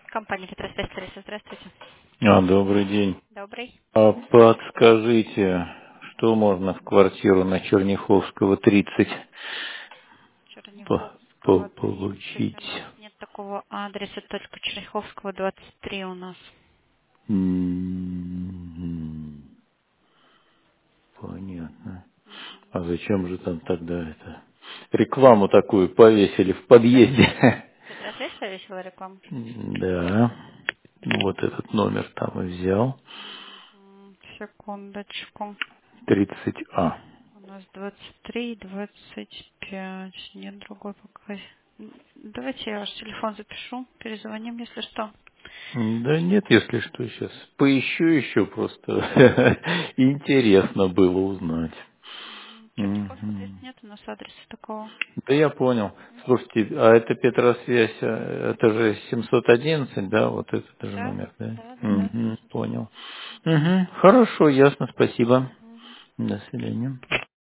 Компания Петросвязь Лариса, здравствуйте. Добрый день. Добрый. Подскажите, что можно в квартиру на Черняховского 30 Черняховского 30. У получить? нас нет такого адреса, только Черняховского 23 у нас. Понятно. А зачем же там тогда это? Рекламу такую повесили в подъезде. Петросвязь повесила рекламу? Да. Вот этот номер там и взял. Секундочку. 30А. У нас 23, 25. Нет, другой пока. Давайте я ваш телефон запишу. Перезвоним, если что. Да нет, если что, сейчас поищу еще просто. Интересно было узнать. Черняховского 30 Мгм. нет у нас адреса такого. Да я понял. Слушайте, а это Петросвязь, это же 711, да, вот этот же Да, номер, да? да, да, да. Мгм, понял. Хорошо, ясно, спасибо. Мгм. До свидания.